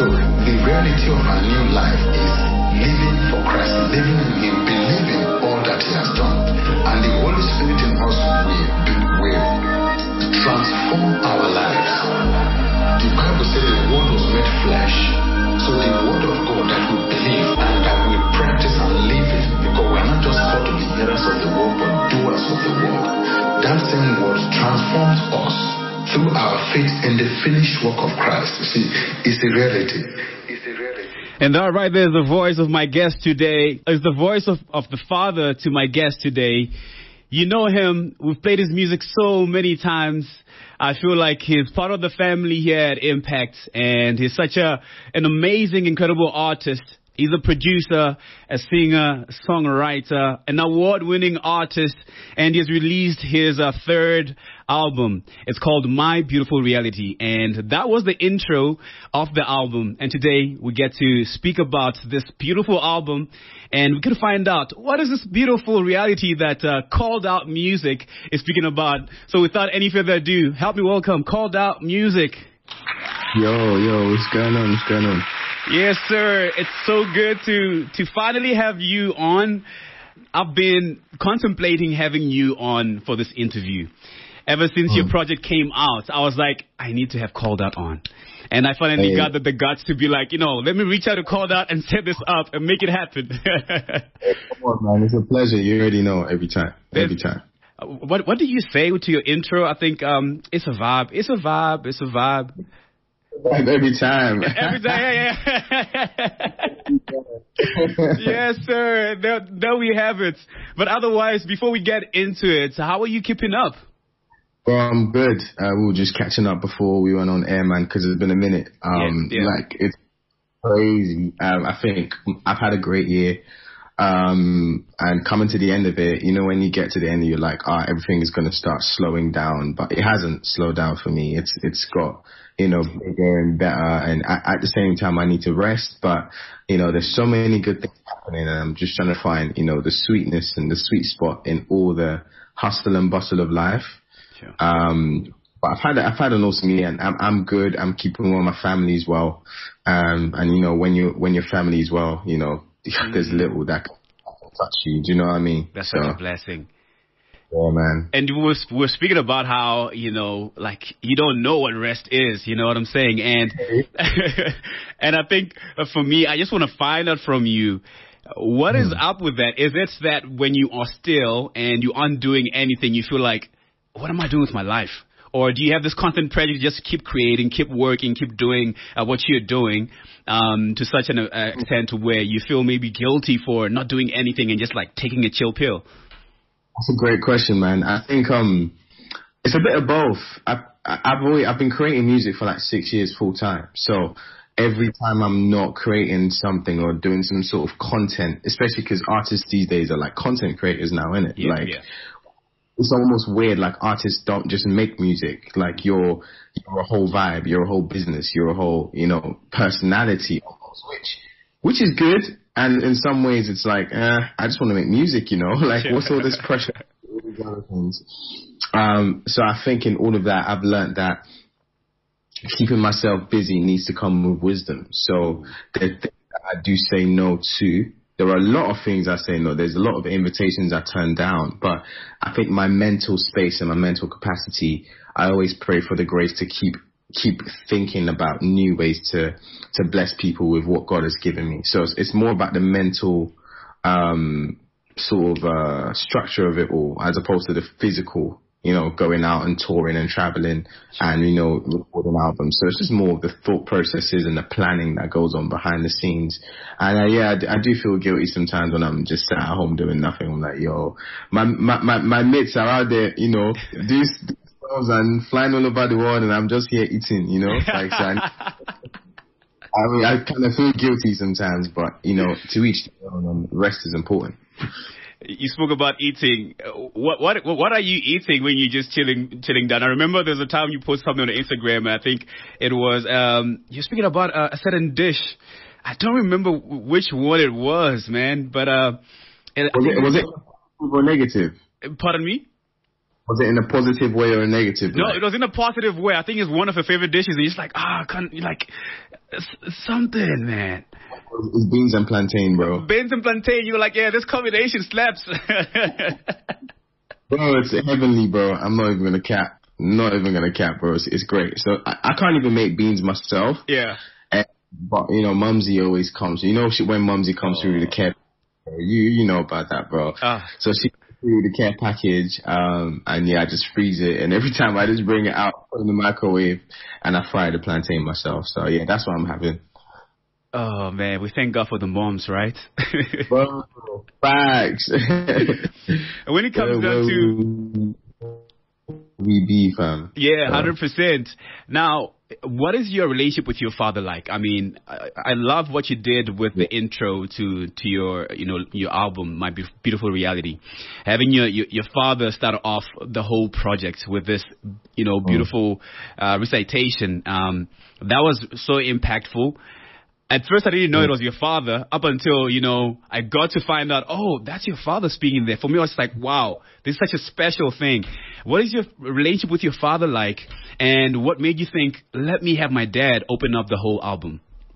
So the reality of our new life is living for Christ, living in Him, believing all that He has done. And the Holy Spirit in us will transform our lives. The Bible says the Word was made flesh. So the Word of God that we believe and that we practice and live in, because we are not just called to be hearers of the Word, but doers of the Word. That same Word transforms us through our faith in the finished work of Christ. You see, it's a reality. It's a reality. And that right there is the voice of my guest today. It's the voice of the father to my guest today. You know him. We've played his music so many times. I feel like he's part of the family here at Impact. And he's such an amazing, incredible artist. He's a producer, a singer, songwriter, an award-winning artist, and he's released his third album. It's called My Beautiful Reality, and that was the intro of the album. And today we get to speak about this beautiful album, and we can find out what is this beautiful reality that Called Out Music is speaking about. So without any further ado, help me welcome Called Out Music. Yo, what's going on? What's going on? Yes, sir. It's so good to finally have you on. I've been contemplating having you on for this interview. Ever since your project came out, I was like, I need to have Called Out on. And I finally got the guts to be like, let me reach out to Called Out and set this up and make it happen. Come on, man. It's a pleasure. You already know every time. Every time. What do you say to your intro? I think it's a vibe. It's a vibe. It's a vibe. Every time. Every time, yeah. Yes, sir. There we have it. But otherwise, before we get into it, how are you keeping up? Well, I'm good. We were just catching up before we went on air, man, because it's been a minute. Like, it's crazy. I think I've had a great year. And coming to the end of it, when you get to the end, you're like, everything is going to start slowing down. But it hasn't slowed down for me. It's got, bigger and better. And at the same time, I need to rest. But, there's so many good things happening. And I'm just trying to find, the sweetness and the sweet spot in all the hustle and bustle of life. Sure. But I've had an awesome year, and I'm good. I'm keeping well. My family as well. And when your family is well, there's little that can touch you. Do you know what I mean? That's such a blessing. Yeah, man. And we're speaking about how, like, you don't know what rest is. You know what I'm saying? And and I think for me, I just want to find out from you, what is up with that? Is it that when you are still and you aren't doing anything, you feel like, what am I doing with my life? Or do you have this constant pressure to just keep creating, keep working, keep doing what you're doing to such an extent to where you feel maybe guilty for not doing anything and just like taking a chill pill? That's a great question, man. I think it's a bit of both. I've been creating music for like 6 years full time. So every time I'm not creating something or doing some sort of content, especially because artists these days are like content creators now, innit? Yeah. It's almost weird, like artists don't just make music. Like you're a whole vibe, you're a whole business, you're a whole, personality almost, which is good. And in some ways it's like, I just want to make music, like what's all this pressure? All these other things. So I think in all of that, I've learned that keeping myself busy needs to come with wisdom. So the things that I do say no to, there are a lot of things I say no. There's a lot of invitations I turn down. But I think my mental space and my mental capacity, I always pray for the grace to keep thinking about new ways to bless people with what God has given me. So it's more about the mental structure of it all, as opposed to the physical, going out and touring and traveling and, recording albums. So it's just more of the thought processes and the planning that goes on behind the scenes. And I do feel guilty sometimes when I'm just sat at home doing nothing. I'm like, yo, my mates are out there, doing stuff and flying all over the world, and I'm just here eating, like, so I kind of feel guilty sometimes, but, to each their own, rest is important. You spoke about eating. What are you eating when you're just chilling down? I remember there's a time you posted something on Instagram, and I think it was you're speaking about a certain dish. I don't remember which one it was, man. But was it positive or negative? Pardon me? Was it in a positive way or a negative No, way? it was in a positive way. I think it's one of her favorite dishes. And you're just like, something, man. It's beans and plantain, bro. Beans and plantain. You were like, yeah, this combination slaps. Bro, it's heavenly, bro. I'm not even gonna cap. Not even gonna cap, bro. It's great. So I can't even make beans myself. Yeah. But Mumsy always comes. When Mumsy comes through the care, you know about that, bro. So she comes through the care package, and yeah, I just freeze it, and every time I just bring it out, put it in the microwave, and I fry the plantain myself. So yeah, that's what I'm having. Oh man, we thank God for the moms, right? Bro, facts. When it comes down to we be, fam. Yeah, 100%. Now, what is your relationship with your father like? I mean, I love what you did with the intro to your your album, My Beautiful Reality. Having your father start off the whole project with this beautiful recitation, that was so impactful. At first, I didn't know it was your father up until, I got to find out, oh, that's your father speaking there. For me, I was like, wow, this is such a special thing. What is your relationship with your father like? And what made you think, let me have my dad open up the whole album?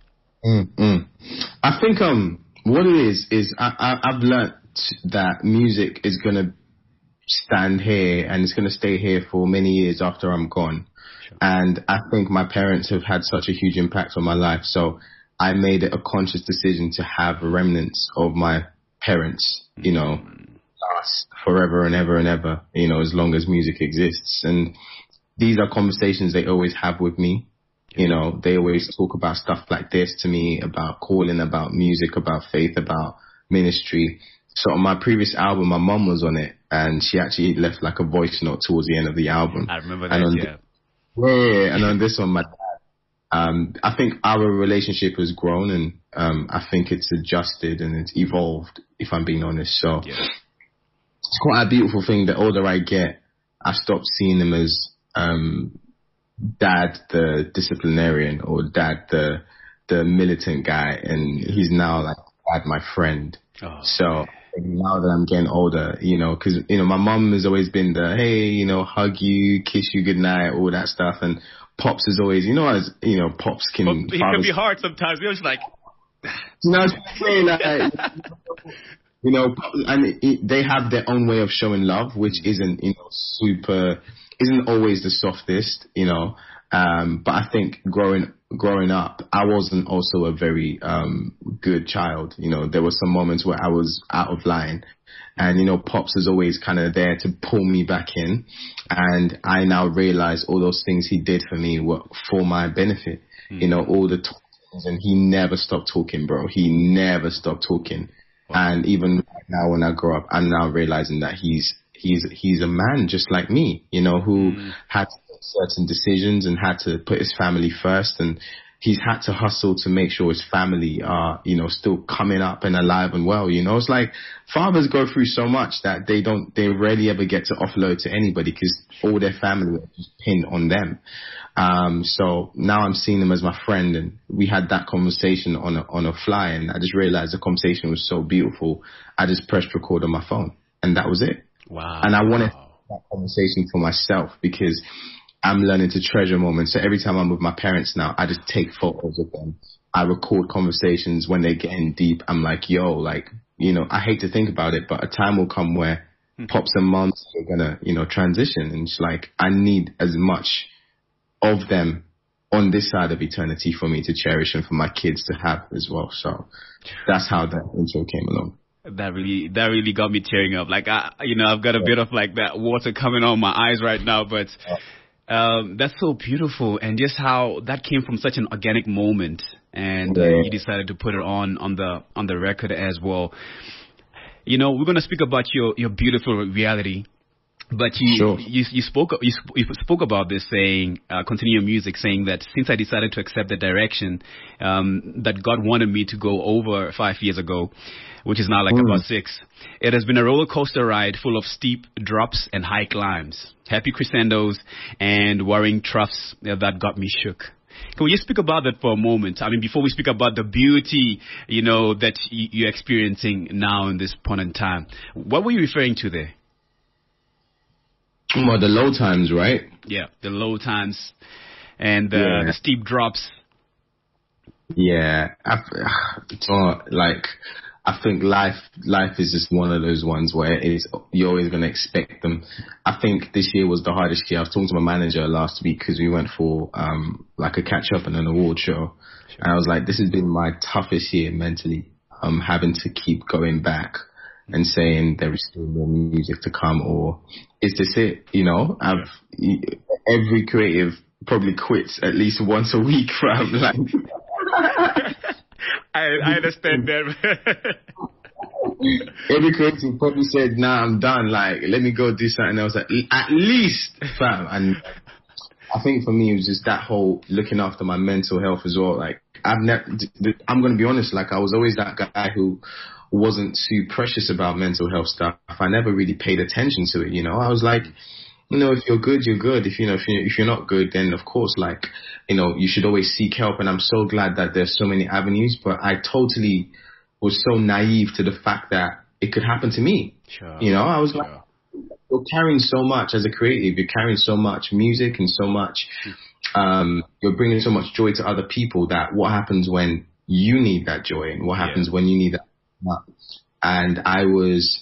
I think what it is I've learnt that music is going to stand here and it's going to stay here for many years after I'm gone. Sure. And I think my parents have had such a huge impact on my life. So I made it a conscious decision to have remnants of my parents, last forever and ever and ever, as long as music exists. And these are conversations they always have with me. They always talk about stuff like this to me, about calling, about music, about faith, about ministry. So on my previous album, my mum was on it, and she actually left like a voice note towards the end of the album. I remember that, yeah. And on this one, my dad, I think our relationship has grown, and I think it's adjusted and it's evolved, if I'm being honest. So it's quite a beautiful thing. The older I get, I stopped seeing him as dad the disciplinarian or dad the militant guy, and he's now like dad my friend. So now that I'm getting older, because my mom has always been the hey, hug you, kiss you goodnight, all that stuff, and Pops is always, Pops can... He can be hard sometimes. You're just like... and they have their own way of showing love, which isn't, isn't always the softest, but I think growing up, I wasn't also a very good child. There were some moments where I was out of line. And, Pops is always kind of there to pull me back in. And I now realize all those things he did for me were for my benefit. All the talkings, and he never stopped talking, bro. He never stopped talking. Wow. And even right now when I grow up, I'm now realizing that he's a man just like me, who had to make certain decisions and had to put his family first. And he's had to hustle to make sure his family are, still coming up and alive and well. It's like fathers go through so much that they rarely ever get to offload to anybody because all their family are just pinned on them. So now I'm seeing them as my friend, and we had that conversation on a fly, and I just realized the conversation was so beautiful. I just pressed record on my phone, and that was it. Wow. And I wanted that conversation for myself because I'm learning to treasure moments. So every time I'm with my parents now, I just take photos of them. I record conversations when they're getting deep. I'm like, I hate to think about it, but a time will come where Pops and Moms are going to, transition. And it's like, I need as much of them on this side of eternity for me to cherish and for my kids to have as well. So that's how that intro came along. That really got me tearing up. Like, I've got a bit of like that water coming on my eyes right now, but that's so beautiful. And just how that came from such an organic moment, and you decided to put it on the record as well. We're going to speak about your beautiful reality. But you spoke about this, saying, continue your music, saying that since I decided to accept the direction that God wanted me to go over 5 years ago, which is now like about 6, it has been a roller coaster ride full of steep drops and high climbs, happy crescendos and worrying troughs that got me shook. Can we just speak about that for a moment? I mean, before we speak about the beauty, that you're experiencing now in this point in time, what were you referring to there? Well, the low times, right? Yeah, the low times and the steep drops. Yeah, I think life is just one of those ones where you're always going to expect them. I think this year was the hardest year. I was talking to my manager last week because we went for like a catch up and an award show, and I was like, this has been my toughest year mentally. Having to keep going back and saying there is still more music to come, or is this it? You know, every creative probably quits at least once a week from like. I understand that. Every creative probably said, "Nah, I'm done. Like, let me go do something else." At least, fam. And I think for me, it was just that whole looking after my mental health as well. Like, I'm going to be honest. Like, I was always that guy who wasn't too precious about mental health stuff. I never really paid attention to it. You know, I was like, you know, if you're good, you're good. If you're not good, then of course, like, you know, you should always seek help. And I'm so glad that there's so many avenues. But I totally was so naive to the fact that it could happen to me. Sure. You know, I was like, you're carrying so much as a creative. You're carrying so much music and so much. You're bringing so much joy to other people. That what happens when you need that joy, and what happens when you need that. And I was.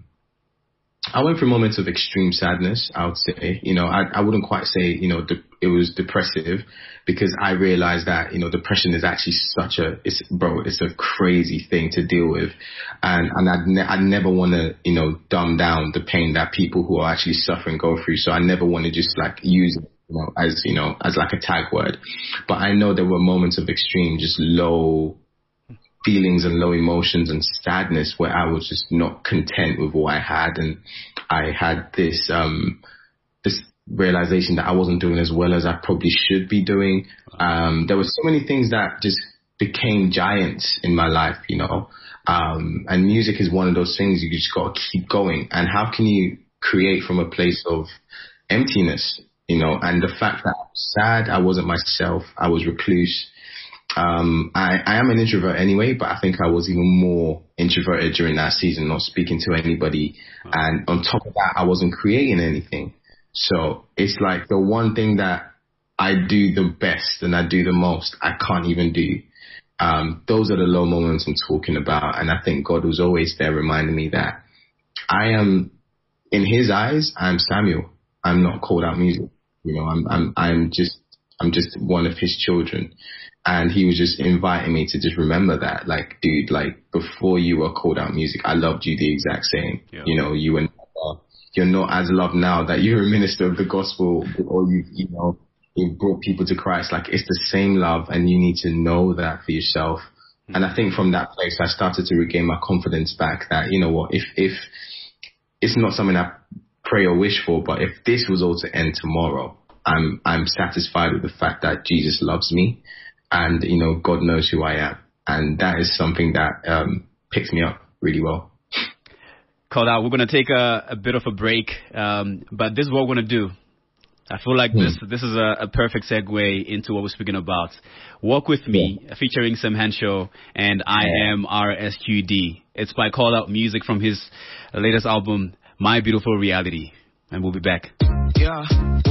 I went through moments of extreme sadness, I would say. You know, I wouldn't quite say, you know, it was depressive, because I realized that, you know, depression is actually it's a crazy thing to deal with. And I'd never want to, you know, dumb down the pain that people who are actually suffering go through. So I never want to just like use it, you know, as like a tag word. But I know there were moments of extreme, just low feelings and low emotions and sadness where I was just not content with what I had, and I had this realization that I wasn't doing as well as I probably should be doing. There were so many things that just became giants in my life, you know. And music is one of those things you just got to keep going. And how can you create from a place of emptiness, you know? And the fact that I was sad, I wasn't myself, I was recluse. I am an introvert anyway, but I think I was even more introverted during that season, not speaking to anybody. And on top of that, I wasn't creating anything. So it's like the one thing that I do the best and I do the most, I can't even do. Those are the low moments I'm talking about. And I think God was always there reminding me that I am, in his eyes, I'm Samuel. I'm not called out music. You know, I'm just one of his children. And he was just inviting me to just remember that, like, dude, like, before you were called out music, I loved you the exact same. Yeah. You know, you're not as loved now that you're a minister of the gospel, or you've brought people to Christ. Like, it's the same love, and you need to know that for yourself. Mm-hmm. And I think from that place, I started to regain my confidence back that, you know what, if it's not something I pray or wish for, but if this was all to end tomorrow, I'm satisfied with the fact that Jesus loves me. And, you know, God knows who I am. And that is something that picks me up really well. Called out. We're going to take a bit of a break. But this is what we're going to do. I feel like this is a perfect segue into what we're speaking about. Walk With Me, featuring Sam Henshaw and I Am RSQD. It's by Called Out Music from his latest album, My Beautiful Reality. And we'll be back. Yeah.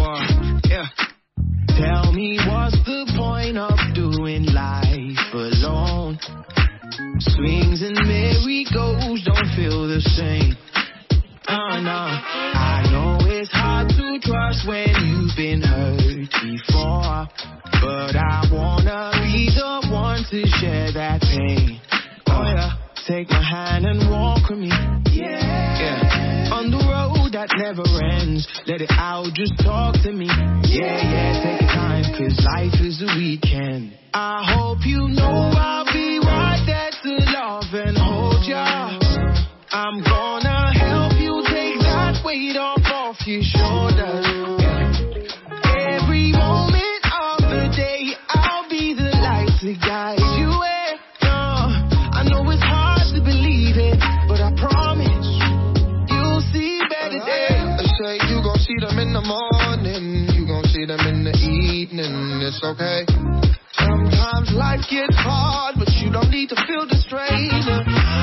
Tell me, what's the point of doing life alone? Swings and merry-goes don't feel the same. No. I know it's hard to trust when you've been hurt before, but I wanna be the one to share that pain. Oh yeah, take my hand and walk with me. Yeah. On the road that never ends, let it out, just talk to me. Yeah, take your time, 'cause life is a weekend. I hope you know I'll be right there to love and hold ya. I'm gonna help you take that weight off your shoulders. Every moment of the day, I'll be the light to guide you. I know it's hard to believe it, but I promise you'll see better days. They say you gon' see them in the morning, you gon' see them in the evening, it's okay. Sometimes life gets hard, but you don't need to feel the strain.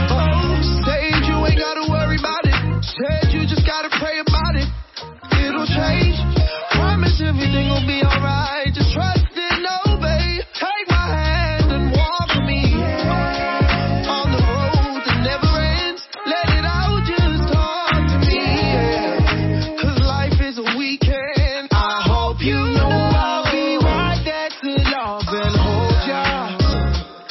Oh, said you ain't gotta worry about it, said you just gotta pray about it. It'll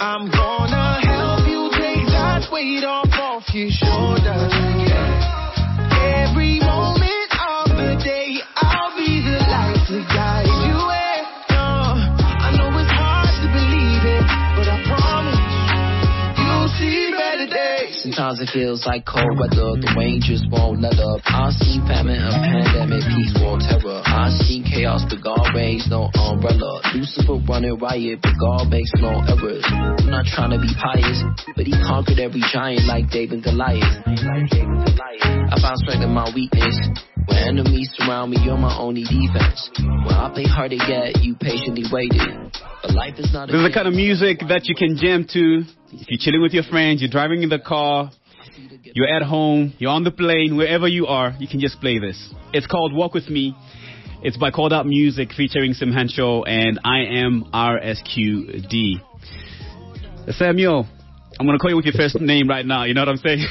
I'm gonna help you take that weight off your shoulders. Yeah. Every moment of the day, I'll be the light to guide you. I know it's hard to believe it, but I promise you'll see better days. Sometimes it feels like cold weather, the rain just won't let up. I've seen famine, a pandemic, peace, war, terror. I've seen chaos, but God reigns, no umbrella. Lucifer running riot, but God makes no errors. I'm not trying to be pious, but he conquered every giant like David and Goliath. I found strength in my weakness. When enemies surround me, you're my only defense. When I play hard to get, you patiently waited. But life is not. This is the kind of music that you can jam to if you're chilling with your friends, you're driving in the car, you're at home, you're on the plane, wherever you are, you can just play this. It's called Walk With Me. It's by Called Out Music featuring Sim Henshaw and I Am RSQD. Samuel, I'm going to call you with your first name right now, you know what I'm saying?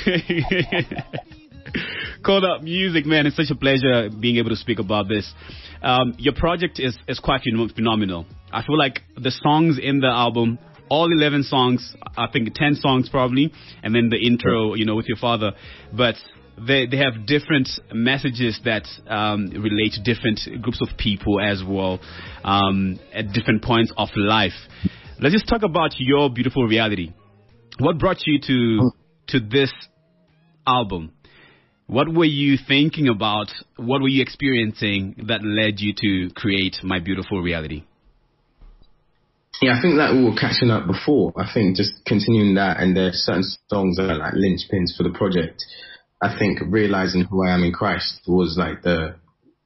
Called Out Music, man, it's such a pleasure being able to speak about this. Your project is quite phenomenal. I feel like the songs in the album, all 11 songs, I think 10 songs probably, and then the intro, you know, with your father, but they have different messages that relate to different groups of people as well, at different points of life. Let's just talk about Your Beautiful Reality. What brought you to this album? What were you thinking about? What were you experiencing that led you to create My Beautiful Reality? Yeah, I think that we were catching up before. I think just continuing that, and there's certain songs that are like linchpins for the project. I think realizing who I am in Christ was like the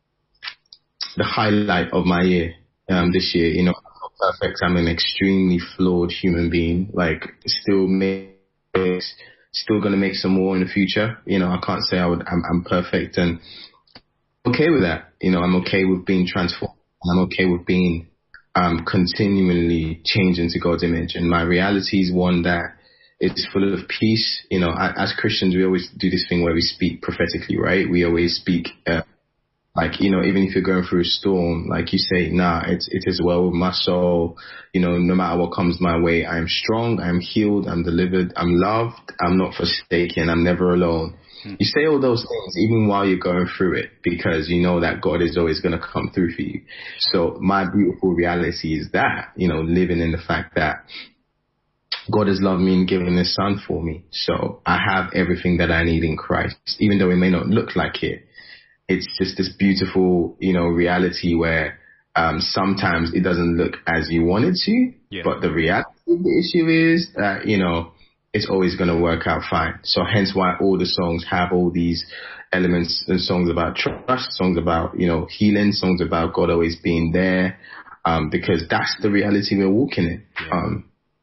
highlight of my year this year. You know, I'm not perfect. I'm an extremely flawed human being. Like, still gonna make some more in the future. You know, I can't say I'm perfect, and I'm okay with that. You know, I'm okay with being transformed. I'm okay with being continually changed into God's image. And my reality is one that is full of peace. You know, as Christians, we always do this thing where we speak prophetically, right? We always speak, like, you know, even if you're going through a storm, like you say, nah, it is well with my soul. You know, no matter what comes my way, I am strong, I am healed, I'm delivered, I'm loved, I'm not forsaken, I'm never alone. You say all those things even while you're going through it, because you know that God is always going to come through for you. So my beautiful reality is that, you know, living in the fact that God has loved me and given his son for me. So I have everything that I need in Christ, even though it may not look like it. It's just this beautiful, you know, reality where sometimes it doesn't look as you want it to, but the reality of the issue is that, you know, it's always going to work out fine. So hence why all the songs have all these elements, and songs about trust, songs about, you know, healing, songs about God always being there, because that's the reality we're walking in.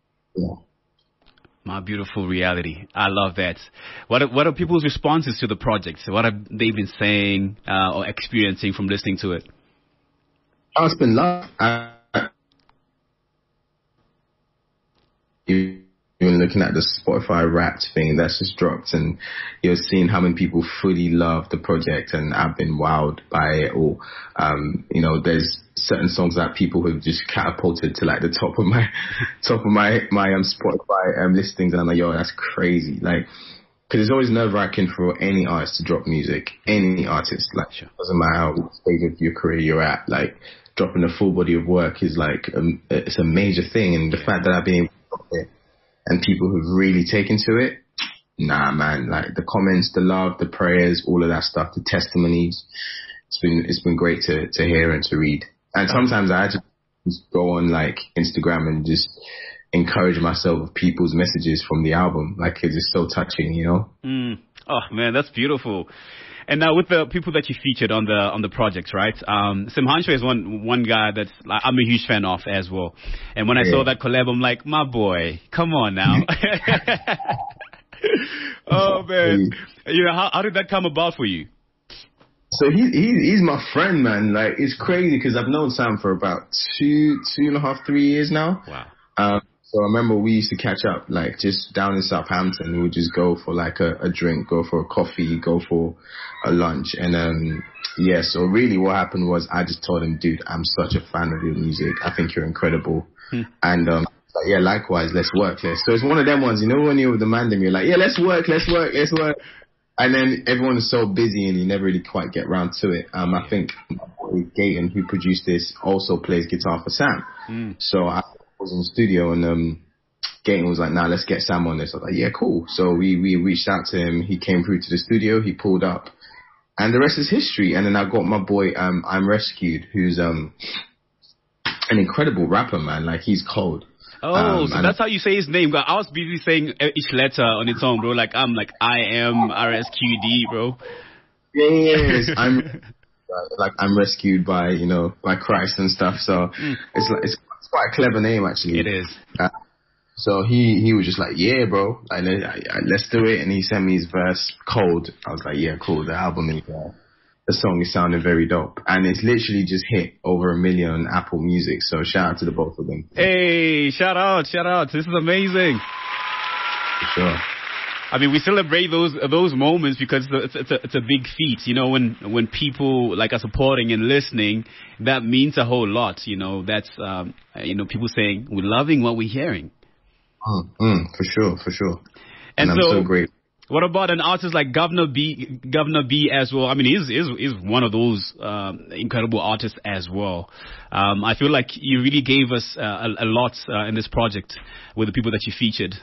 My Beautiful Reality. I love that. What are people's responses to the project? What have they been saying or experiencing from listening to it? Oh, it's been love. Even looking at the Spotify Wrapped thing that's just dropped, and you're seeing how many people fully love the project, and I've been wowed by it all. You know, there's certain songs that people have just catapulted to like the top of my Spotify listings, and I'm like, yo, that's crazy. Like, because it's always nerve-wracking for any artist to drop music, any artist. Like, doesn't matter what stage of your career you're at. Like, dropping a full body of work is like it's a major thing, and the fact that I've been able to drop it and people who've really taken to it, nah, man. Like, the comments, the love, the prayers, all of that stuff, the testimonies. It's been great to hear and to read. And sometimes I just go on like Instagram and just encourage myself with people's messages from the album. Like, it's just so touching, you know? Oh man, that's beautiful. And now with the people that you featured on the projects, right? Sim Henshaw is one guy that's like, I'm a huge fan of as well. And when I saw that collab, I'm like, my boy, come on now. Oh man, you know, how did that come about for you? So he's my friend, man. Like, it's crazy because I've known Sam for about 2.5, 3 years now. Wow. So I remember we used to catch up, like, just down in Southampton. We would just go for like a drink, go for a coffee, go for a lunch. And so really what happened was I just told him, dude, I'm such a fan of your music. I think you're incredible. And Like, yeah, likewise, let's work. So it's one of them ones, you know, when you're with the man, you're like, yeah, let's work. And then everyone is so busy and you never really quite get round to it. I think my boy Gayton, who produced this, also plays guitar for Sam. So I was in the studio and Gayton was like, nah, let's get Sam on this. I was like, yeah, cool. So we reached out to him. He came through to the studio. He pulled up. And the rest is history. And then I got my boy, I'm Rescued, who's an incredible rapper, man. Like, he's cold. Oh, so that's how you say his name. I was busy saying each letter on its own, bro. Like, I'm like, I am RSQD, bro. Yes, I'm rescued by, you know, by Christ and stuff. So it's quite a clever name, actually. It is. So he was just like, yeah, bro, like, let's do it. And he sent me his verse, Cold. I was like, yeah, cool. The album is the song is sounding very dope, and it's literally just hit over 1 million on Apple Music. So shout out to the both of them. Hey, shout out! This is amazing. For sure. I mean, we celebrate those moments because it's a big feat. You know, when people like are supporting and listening, that means a whole lot. You know, that's you know, people saying we're loving what we're hearing. For sure. And I'm so grateful. What about an artist like Governor B as well? I mean, he's one of those incredible artists as well. I feel like you really gave us a lot in this project with the people that you featured.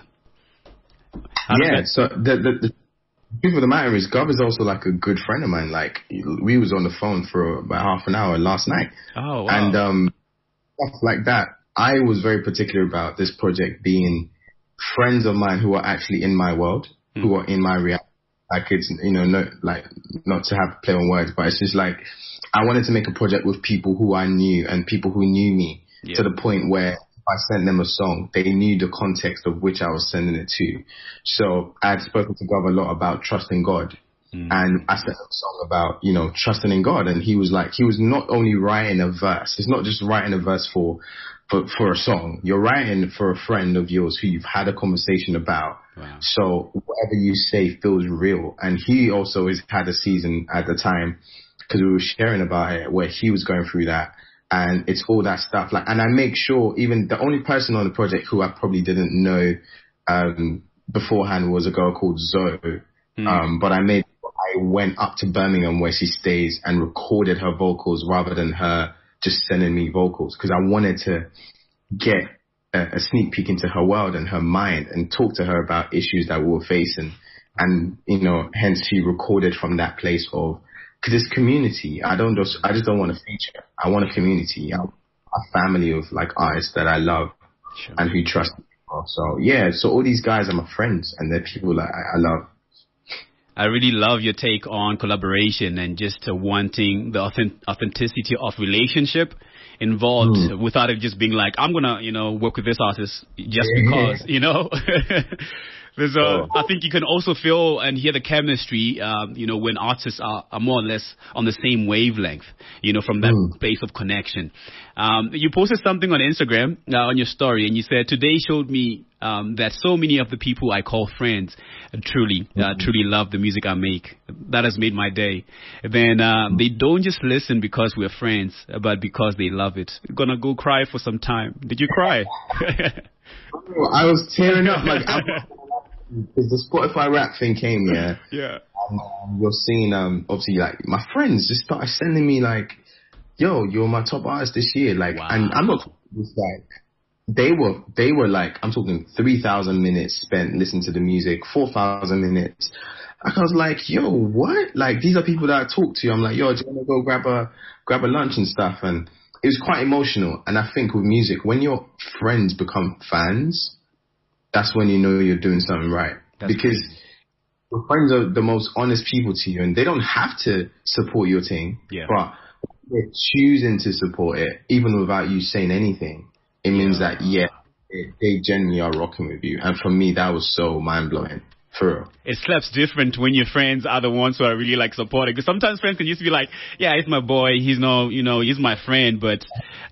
So the truth of the matter is, Gov is also like a good friend of mine. Like, we was on the phone for about half an hour last night. Oh, wow. And stuff like that. I was very particular about this project being friends of mine who are actually in my world. Who are in my reality. Like, it's, you know, not to have play on words, but it's just like, I wanted to make a project with people who I knew and people who knew me to the point where if I sent them a song, they knew the context of which I was sending it to. So I had spoken to Gov a lot about trusting God. And I sent him a song about, you know, trusting in God. And he was like, he was not only writing a verse. It's not just writing a verse for a song. You're writing for a friend of yours who you've had a conversation about. Wow. So whatever you say feels real. And he also had a season at the time, because we were sharing about it, where he was going through that. And it's all that stuff. Like, and I make sure even the only person on the project who I probably didn't know beforehand was a girl called Zoe. But I went up to Birmingham where she stays and recorded her vocals rather than her just sending me vocals, because I wanted to get a sneak peek into her world and her mind and talk to her about issues that we were facing. And, you know, hence she recorded from that place of, because it's community. I just don't want a feature. I want a community, a family of like artists that I love and who trust me. So yeah, so all these guys are my friends and they're people that I love. I really love your take on collaboration and just wanting the authenticity of relationship involved without it just being like, I'm going to, you know, work with this artist just because, you know. There's I think you can also feel and hear the chemistry, you know, when artists are more or less on the same wavelength, you know, from that space of connection. You posted something on Instagram on your story, and you said, today showed me that so many of the people I call friends truly love the music I make. That has made my day. Then they don't just listen because we're friends, but because they love it. Gonna go cry for some time. Did you cry? I was tearing up. Like, because the Spotify rap thing came, yeah. You're seeing, obviously, like, my friends just started sending me, like, yo, you're my top artist this year. Like, and I'm not, like, they were like, I'm talking 3,000 minutes spent listening to the music, 4,000 minutes. I was like, yo, what? Like, these are people that I talk to. I'm like, yo, do you want to go grab a lunch and stuff? And it was quite emotional. And I think with music, when your friends become fans, that's when you know you're doing something right. Because your friends are the most honest people to you, and they don't have to support your team, but they're choosing to support it, even without you saying anything. It means that, they genuinely are rocking with you. And for me, that was so mind-blowing. For real. It slaps different when your friends are the ones who are really like supporting. Because sometimes friends can just be like, yeah, he's my boy. He's he's my friend. But,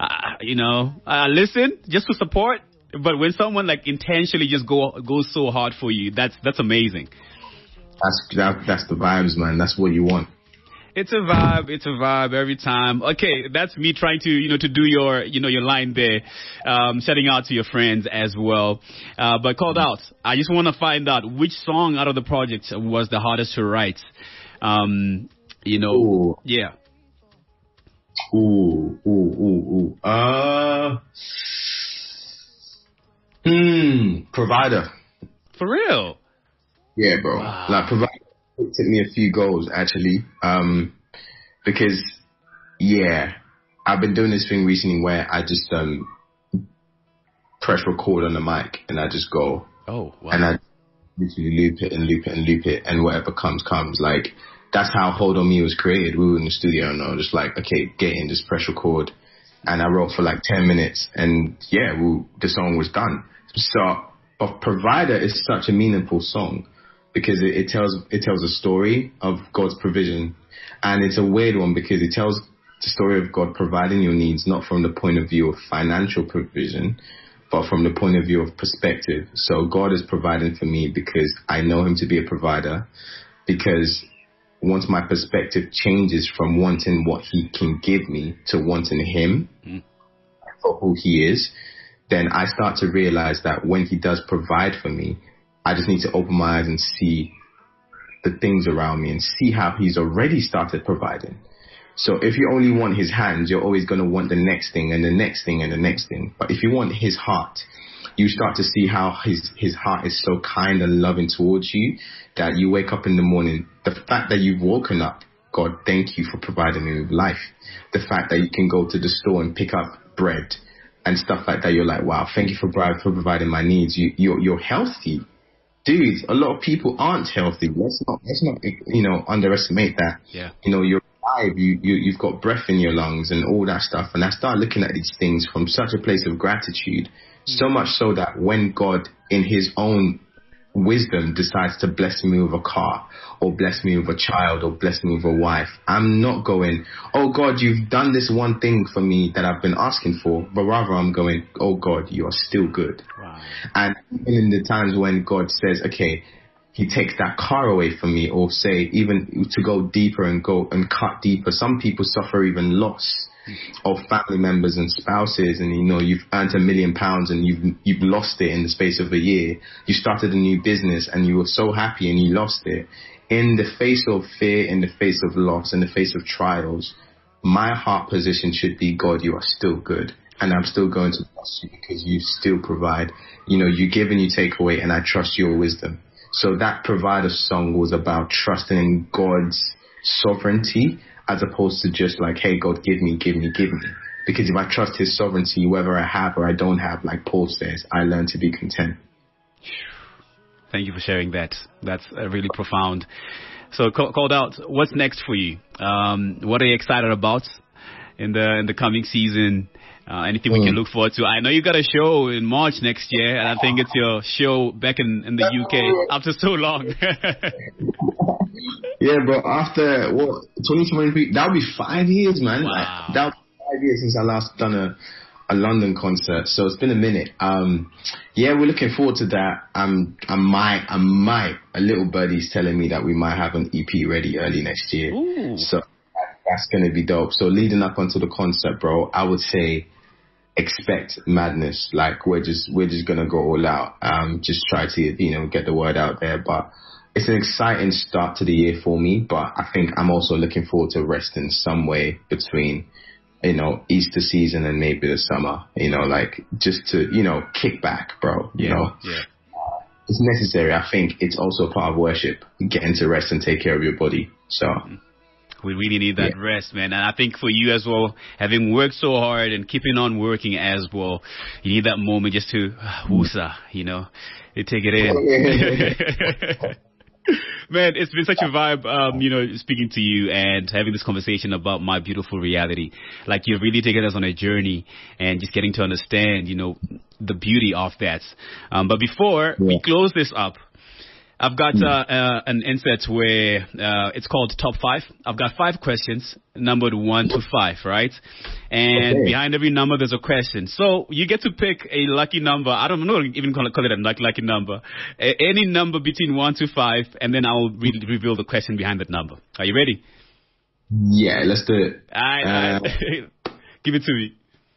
listen, just to support. But when someone like intentionally just goes so hard for you, that's amazing. That's the vibes, man. That's what you want. It's a vibe. It's a vibe every time. Okay, that's me trying to, to do your, your line there, shouting out to your friends as well. But called out, I just want to find out which song out of the project was the hardest to write. Ooh. Yeah. Provider. For real? Yeah, bro. Wow. Like, Provider took me a few goals, actually. Because, yeah, I've been doing this thing recently where I just press record on the mic and I just go. Oh, wow. And I literally loop it and loop it and loop it, and whatever comes. Like, that's how Hold On Me was created. We were in the studio and I was just like, okay, get in, just press record. And I wrote for like 10 minutes and yeah, the song was done. So, but Provider is such a meaningful song because it tells a story of God's provision. And it's a weird one because it tells the story of God providing your needs, not from the point of view of financial provision, but from the point of view of perspective. So God is providing for me because I know him to be a provider, because once my perspective changes from wanting what he can give me to wanting him for who he is, then I start to realize that when he does provide for me, I just need to open my eyes and see the things around me and see how he's already started providing. So if you only want his hands, you're always going to want the next thing and the next thing and the next thing. But if you want his heart, you start to see how his heart is so kind and loving towards you that you wake up in the morning. The fact that you've woken up, God, thank you for providing me with life. The fact that you can go to the store and pick up bread and stuff like that, you're like, wow, thank you for providing my needs. You're healthy. Dude, a lot of people aren't healthy. Let's not underestimate that. Yeah. You're alive, you've got breath in your lungs and all that stuff. And I start looking at these things from such a place of gratitude, so much so that when God, in his own wisdom, decides to bless me with a car or bless me with a child or bless me with a wife, I'm not going, oh God, you've done this one thing for me that I've been asking for, but rather I'm going, oh God, you are still good. Wow. And even in the times when God says, okay, he takes that car away from me, or say even to go deeper and go and cut deeper, some people suffer even loss of family members and spouses, and you've earned £1 million and you've lost it in the space of a year. You started a new business and you were so happy and you lost it. In the face of fear, in the face of loss, in the face of trials, my heart position should be, God, you are still good, and I'm still going to trust you because you still provide. You give and you take away, and I trust your wisdom. So that Provider song was about trusting in God's sovereignty, as opposed to just like, hey, God, give me. Because if I trust his sovereignty, whether I have or I don't have, like Paul says, I learn to be content. Thank you for sharing that. That's really profound. So, called out, what's next for you? What are you excited about in the coming season? Anything we can look forward to? I know you got a show in March next year, and I think it's your show back in the UK after so long. Yeah, bro. After 2023, that'll be 5 years, man. Wow. That'll be 5 years since I last done a London concert, so it's been a minute. Yeah, we're looking forward to that. I might. A little birdie's telling me that we might have an EP ready early next year. Ooh. So that's gonna be dope. So leading up onto the concert, bro, I would say expect madness. Like we're just gonna go all out. Just try to get the word out there, but. It's an exciting start to the year for me, but I think I'm also looking forward to rest in some way between, Easter season and maybe the summer, like just to, kick back, bro, Yeah. It's necessary. I think it's also part of worship, getting to rest and take care of your body. So we really need that rest, man. And I think for you as well, having worked so hard and keeping on working as well, you need that moment just to woosa, you take it in. Man, it's been such a vibe, speaking to you and having this conversation about My Beautiful Reality. Like, you've really taken us on a journey and just getting to understand, the beauty of that. But before we close this up, I've got an insert where it's called Top 5. I've got 5 questions, numbered 1 to 5, right? And behind every number, there's a question. So you get to pick a lucky number. I don't know, even call it a lucky number. Any number between 1 to 5, and then I'll reveal the question behind that number. Are you ready? Yeah, let's do it. All right. Give it to me.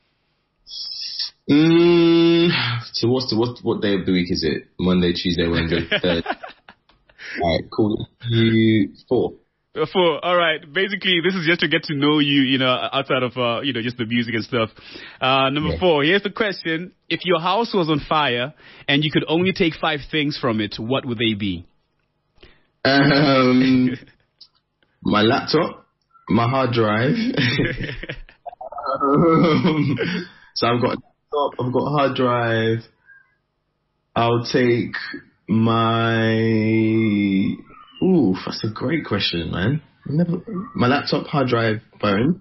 So what day of the week is it? Monday, Tuesday, Wednesday, Thursday. All right, cool. 4. 4. All right. Basically, this is just to get to know you, you know, outside of, you know, just the music and stuff. Number 4. Here's the question. If your house was on fire and you could only take 5 things from it, what would they be? My laptop, my hard drive. So I've got laptop, I've got a hard drive. I'll take my... Ooh, that's a great question, man. My laptop, hard drive, phone.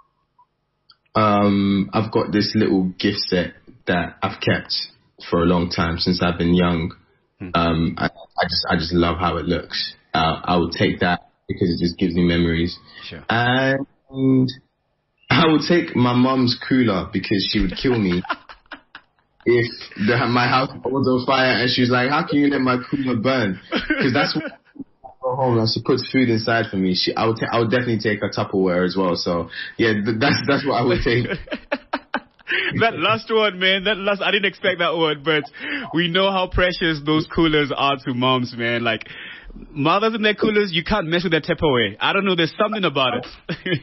I've got this little gift set that I've kept for a long time since I've been young. I just love how it looks. I would take that because it just gives me memories. Sure. And I would take my mum's cooler because she would kill me if my house was on fire and she was like, "How can you let my cooler burn?" Because that's what go home and she puts food inside for me. I would definitely take a Tupperware as well. So yeah, that's what I would take. That last one, man. I didn't expect that one, but we know how precious those coolers are to moms, man. Like mothers and their coolers, you can't mess with their Tupperware. I don't know. There's something about it.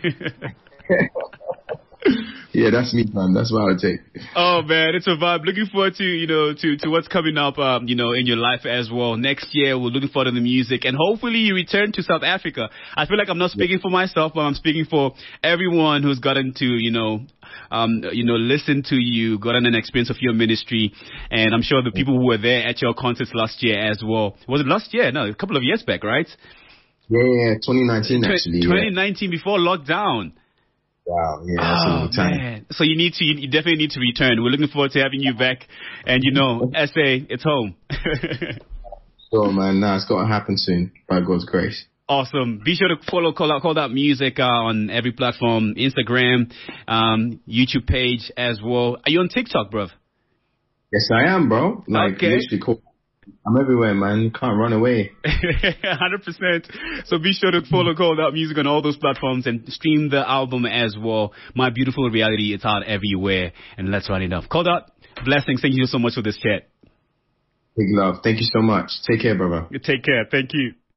Yeah, that's me, man. That's what I would take. Oh man, it's a vibe. Looking forward to to what's coming up in your life as well. Next year we're looking forward to the music, and hopefully you return to South Africa. I feel like I'm not speaking for myself, but I'm speaking for everyone who's gotten to listen to you, gotten an experience of your ministry, and I'm sure the people who were there at your concerts last year as well. Was it last year? No, a couple of years back, right? Yeah, 2019 actually. 2019 before lockdown. Wow, yeah, that's a long time. Man. So you definitely need to return. We're looking forward to having you back. And SA, it's home. Sure, man. Nah, it's got to happen soon, by God's grace. Awesome. Be sure to follow Call Out Music on every platform, Instagram, YouTube page as well. Are you on TikTok, bruv? Yes, I am, bro. Literally cool. I'm everywhere, man. You can't run away. 100%. So be sure to follow Call Out Music on all those platforms and stream the album as well. My Beautiful Reality, it's out everywhere. And let's run it up. Call Out, blessings. Thank you so much for this chat. Big love. Thank you so much. Take care, brother. Take care. Thank you.